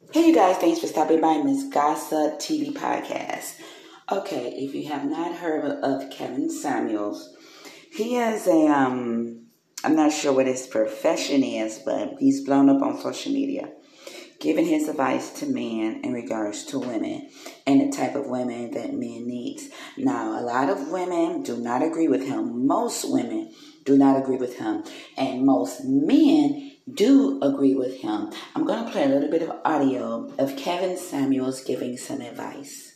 Hey you guys, thanks for stopping by Miss Gossip TV Podcast. Okay, if you have not heard of Kevin Samuels, he is I'm not sure what his profession is, but he's blown up on social media, giving his advice to men in regards to women and the type of women that men needs. Now, a lot of women do not agree with him. Most women do not agree with him, and most men do agree with him. I'm going to play a little bit of audio of Kevin Samuels giving some advice.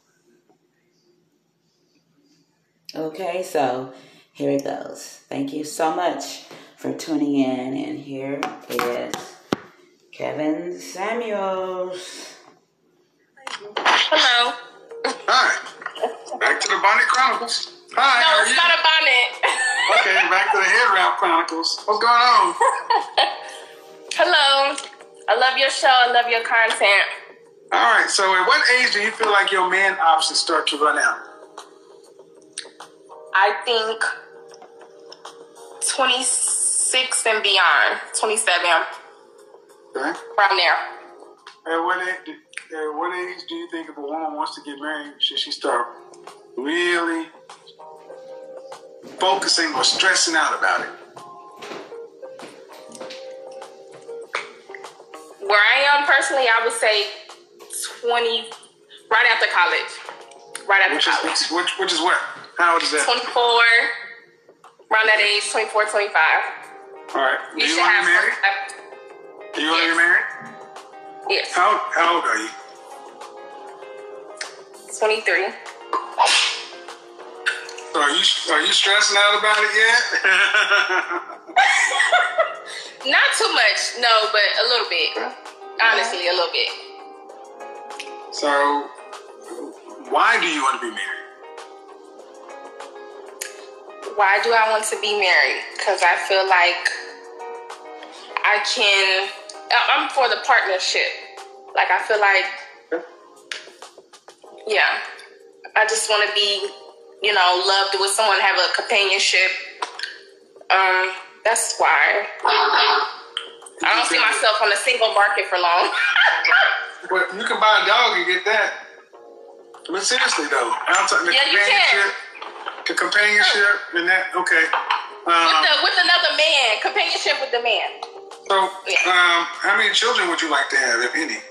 Okay, so here it goes. Thank you so much for tuning in, and here is Kevin Samuels. Hello. Hi. Back to the Bonnet Chronicles. Hi. No, it's not a bonnet. Okay, back to the Head Wrap Chronicles. What's going on? Hello. I love your show. I love your content. All right. So, at what age do you feel like your man options start to run out? I think 26 and beyond. 27. Okay. Around there. At what age do you think if a woman wants to get married, should she start really focusing or stressing out about it? Where I am personally, I would say 20, right after college. Right after college. Which is what? How old is that? 24, around that age, 24, 25. All right. Do you want to get married? Do you want to get married? Yes. How old are you? 23. So are you stressing out about it yet? Not too much, no, but a little bit. Honestly, a little bit. So, why do you want to be married? Why do I want to be married? Because I feel like I'm for the partnership. Like, I feel like, yeah, I just want to be, loved with someone, have a companionship. That's why. I don't see myself on the single market for long. Well, you can buy a dog and get that. But seriously, though, I'm talking the companionship and that. Okay. With another man, companionship with the man. So, how many children would you like to have, if any?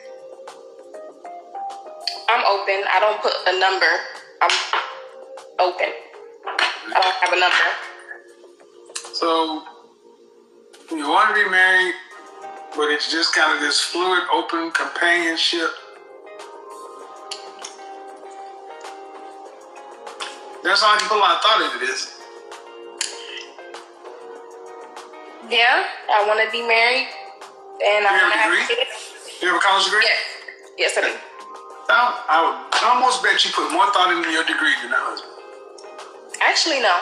I'm open. I don't put a number. I'm open. I don't have a number. So, you want to be married, but it's just kind of this fluid, open companionship. That's all you put a lot of thought into this. Yeah, I want to be married, and I want to have kids. You have a college degree? Yes, I do. I would almost bet you put more thought into your degree than that husband. Actually, no.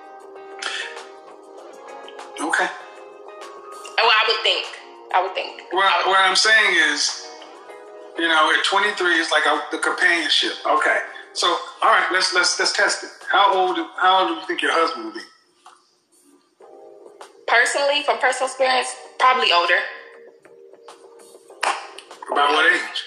Okay. Well, I would think. Well, what I'm saying is, at 23, it's like the companionship. Okay. So, all right, let's test it. How old do you think your husband will be? Personally, from personal experience, probably older. About what age?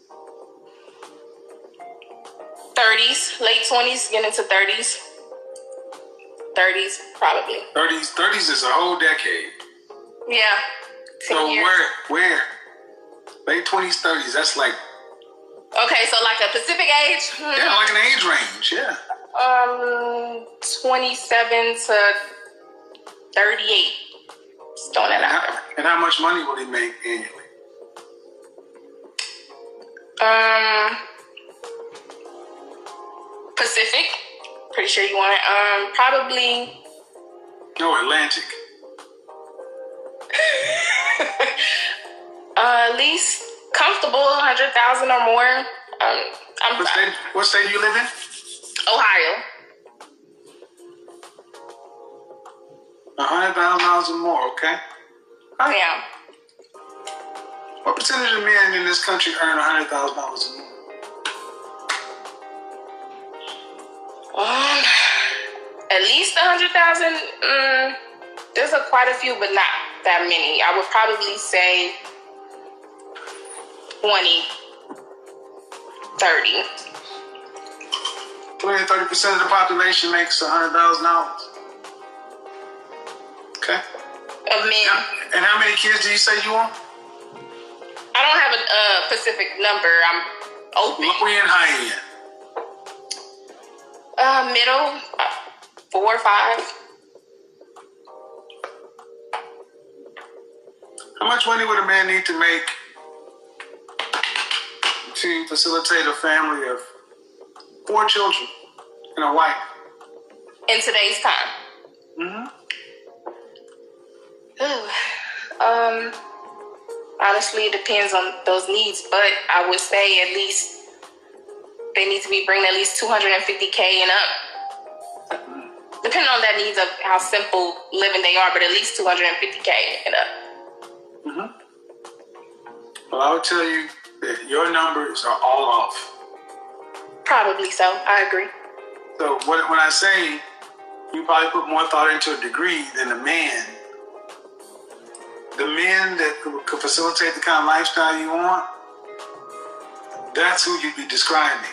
30s, late 20s, getting into 30s. 30s, probably. 30s is a whole decade. Yeah. 10 so years. Where? Late 20s, 30s, that's like... Okay, so like a specific age? Yeah, like an age range, yeah. 27 to 38. Just throwing that out there. And how much money will he make annually? Pacific. Pretty sure you want it. Probably. No, Atlantic. At least comfortable, 100,000 or more. What state do you live in? Ohio. $100,000 or more, okay? Yeah. What percentage of men in this country earn $100,000 or more? At least 100,000. There's quite a few, but not that many. I would probably say 1 20, 30. 20 to 30% of the population makes $100,000. Okay. Of men. And how many kids do you say you want? I don't have a specific number. I'm open. Low end, high end. Middle, 4 or 5. How much money would a man need to make to facilitate a family of 4 children and a wife? In today's time? Honestly, it depends on those needs, but I would say at least they need to be bringing at least $250K and up. Depending on that needs of how simple living they are, but at least $250K and up. Well, I would tell you that your numbers are all off. Probably so. I agree. So when I say you probably put more thought into a degree than a man, the men that could facilitate the kind of lifestyle you want, that's who you'd be describing.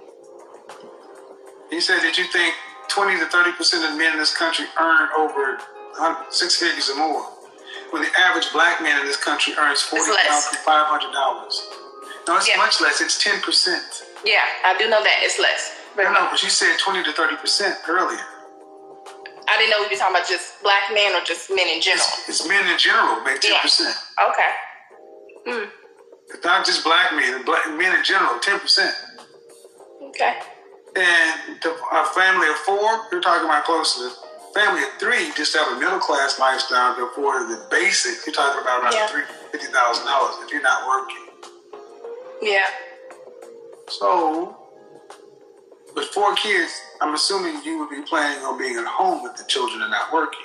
You said that you think 20 to 30% of men in this country earn over 6 figures or more, when the average black man in this country earns $40,500. No, it's much less. It's 10%. Yeah, I do know that. It's less. No, but you said 20 to 30% earlier. I didn't know we were talking about just black men or just men in general. It's men in general make 10%. Yeah. Okay. It's not just black men. Men in general, 10%. Okay. And a family of 4, you're talking about close to family of 3, just have a middle class lifestyle to afford the basic. You're talking about around $50,000 if you're not working. Yeah. So, with 4 kids, I'm assuming you would be planning on being at home with the children and not working.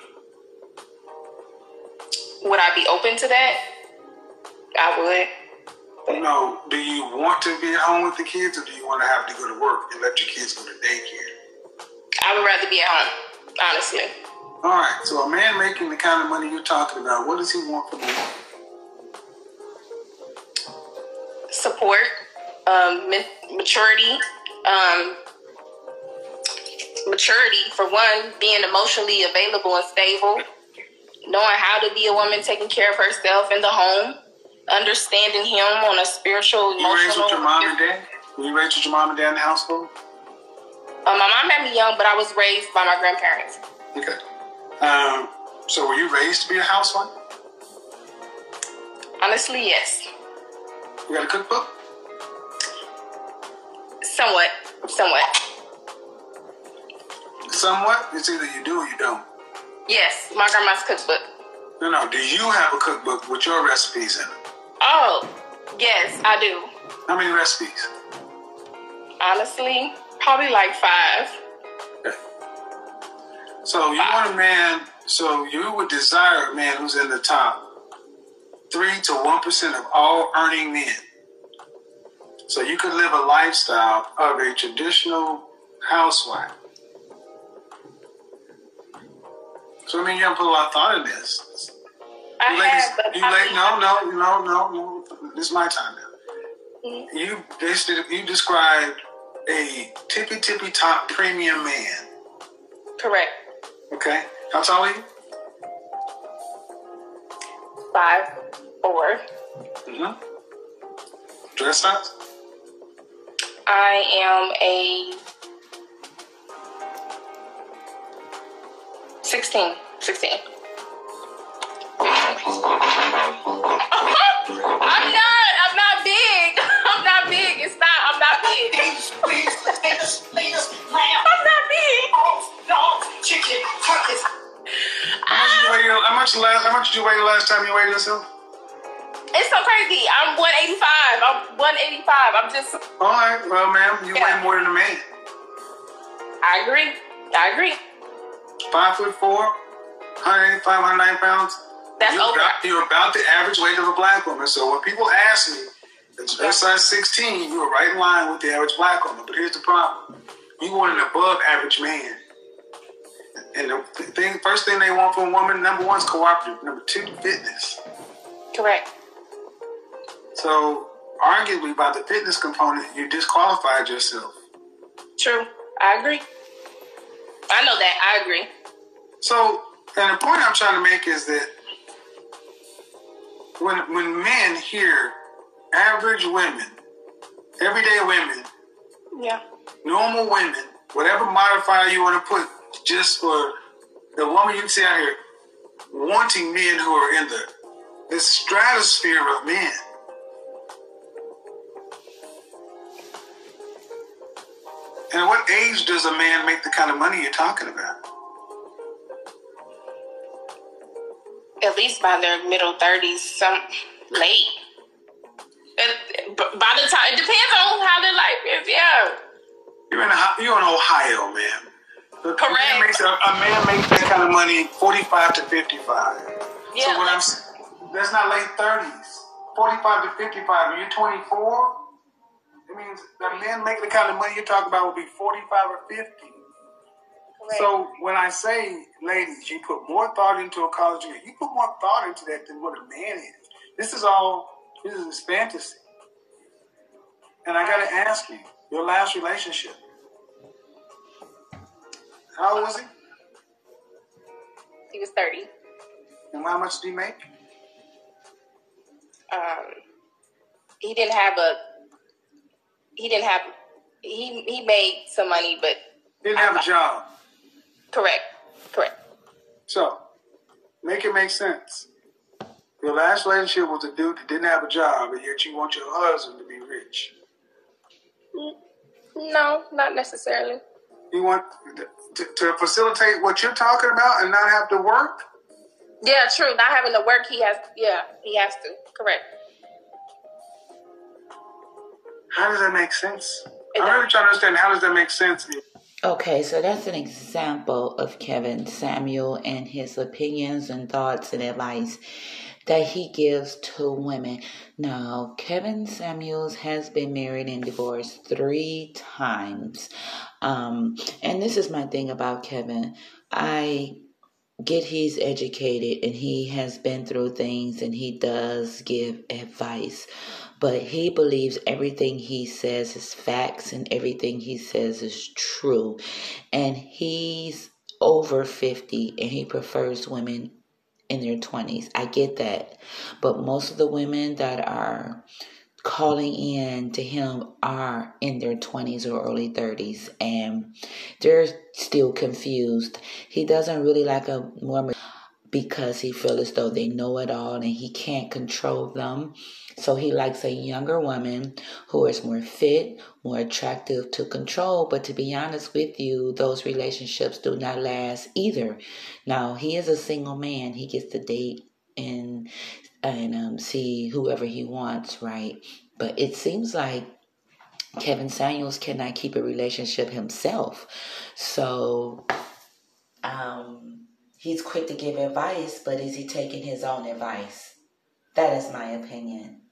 Would I be open to that? I would. No, do you want to be at home with the kids, or do you want to have to go to work and let your kids go to daycare? I would rather be at home, honestly. All right, so a man making the kind of money you're talking about, what does he want from a woman? Support, maturity. Maturity, for one, being emotionally available and stable, knowing how to be a woman, taking care of herself in the home, understanding him on a spiritual, emotional... You raised with your mom and dad? Were you raised with your mom and dad in the household? My mom had me young, but I was raised by my grandparents. Okay. So were you raised to be a housewife? Honestly, yes. You got a cookbook? Somewhat. Somewhat? It's either you do or you don't. Yes, my grandma's cookbook. No. Do you have a cookbook with your recipes in it? Oh, yes, I do. How many recipes? Honestly, probably like 5. Okay. So you want a man, so you would desire a man who's in the top 3 to 1% of all earning men. So you could live a lifestyle of a traditional housewife. So I mean, you haven't put a lot of thought in this. No. This is my time now. Mm-hmm. You described a tippy top premium man. Correct. Okay. How tall are you? 5'4". Mm-hmm. Dress size? I am a 16. I'm not big. I'm not big. I'm not big. Please, lamb. I'm not big. Dogs, chicken, turkeys. How much did you weigh the last time you weighed yourself? It's so crazy. I'm 185. I'm just... All right. Well, ma'am, you weigh more than a man. I agree. 5'4", 185, 190 pounds. You're about the average weight of a black woman. So when people ask me, it's size 16, you are right in line with the average black woman. But here's the problem. You want an above average man. And the first thing they want from a woman, number 1 is cooperative. Number 2, fitness. Correct. So arguably by the fitness component, you disqualified yourself. True. I agree. I know that. I agree. So, and the point I'm trying to make is that when men hear average women, everyday women, normal women, whatever modifier you want to put, just for the woman you see out here wanting men who are in the stratosphere of men. And at what age does a man make the kind of money you're talking about? At least by their middle 30s, some late. By the time, it depends on how their life is, yeah. You're in Ohio, man. Correct. A man makes that kind of money 45 to 55. Yeah. So that's not late 30s. 45 to 55. When you're 24, it means that man making the kind of money you're talking about will be 45 or 50. Correct. So when I say, ladies, you put more thought into a college degree, you put more thought into that than what a man is. This is fantasy. And I got to ask you, your last relationship, how old was he? He was 30. And how much did he make? He made some money, but didn't have a job. Correct. So, make it make sense. Your last relationship was a dude that didn't have a job, and yet you want your husband to be rich. No, not necessarily. You want to facilitate what you're talking about and not have to work? Yeah, true. Not having to work, he has to. Correct. How does that make sense? I'm really trying to understand, how does that make sense? Okay, so that's an example of Kevin Samuel and his opinions and thoughts and advice that he gives to women. Now, Kevin Samuels has been married and divorced 3 times. And this is my thing about Kevin. I get he's educated and he has been through things and he does give advice. But he believes everything he says is facts and everything he says is true. And he's over 50 and he prefers women in their 20s. I get that. But most of the women that are calling in to him are in their 20s or early 30s. And they're still confused. He doesn't really like a woman because he feels as though they know it all and he can't control them. So he likes a younger woman who is more fit, more attractive to control. But to be honest with you, those relationships do not last either. Now, he is a single man. He gets to date and see whoever he wants, right? But it seems like Kevin Samuels cannot keep a relationship himself. So he's quick to give advice, but is he taking his own advice? That is my opinion.